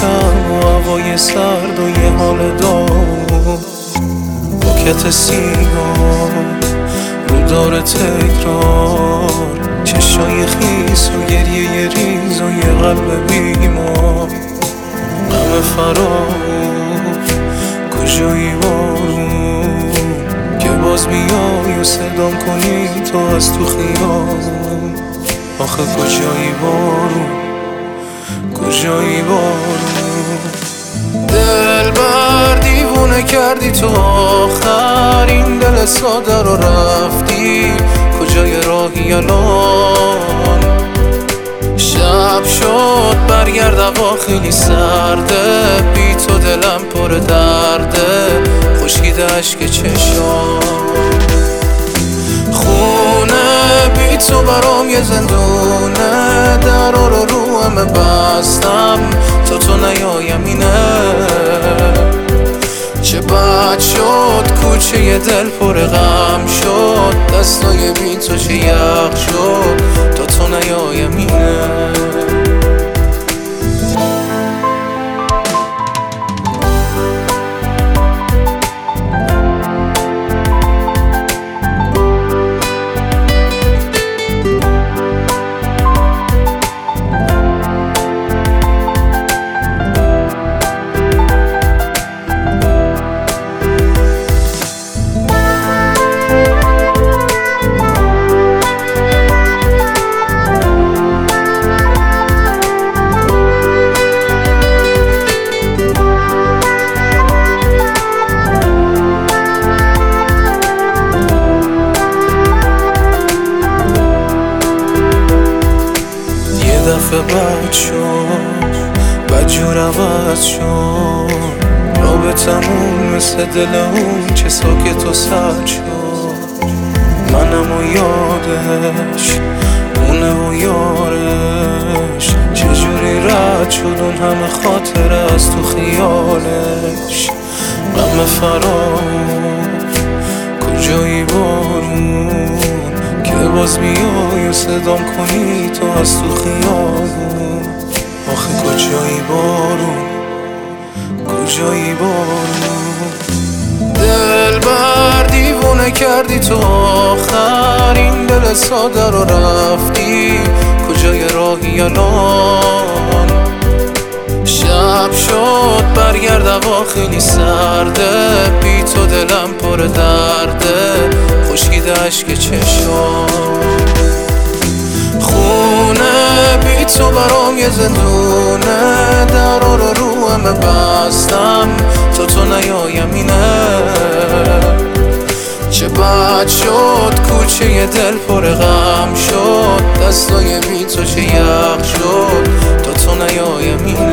شب و هوای سرد و یه حال داغ، بوکت سیگار رو داره تکرار، چشای خیس و گریه ریز و یه قلب بیمار. غم فرار کجایی بارون که باز بیای و صدام کنی تو از تو خیابون. آخه کجایی بارون کجایی بارون. دل بر دیوونه کردی تو آخرین دل ساده رو رفتی، کجای راهی الان؟ شب شد برگرد هوا خیلی سرده، بی تو دلم پر درده، خشکیده عشق چشام. خونه بی تو برام یه زندونه، درا رو همه بستم تو نیایم اینه. چه بد شد کوچه ی دل پر غم شد، دستای بی تو چه یخ شد تو نیایم اینه. دفعه بد شد بدجور عوض شد، رابطمون مثل دل اون چه ساکت و سرد شد. منم و یادش اونه و یارش، چجوری رد شد اون همه خاطره از تو خیالش. غم فرار کجایی بارون که باز بیای و صدام کنی تو از تو خیابون. آخه کجایی بارون کجایی بارون. دل بر دیوونه کردی تو آخرین دل ساده رو رفتی، کجای راهی الان؟ شب شد برگرد هوا خیلی سرده، بی تو دلم پر درده، خشکیده عشق چشام. خونه بی تو برام یه زندونه، درا رو همه بستم تو نیایم اینه. چه بد شد کوچه ی دل پر غم شد، دستای بی تو چه یخ شد تو نیایم اینه.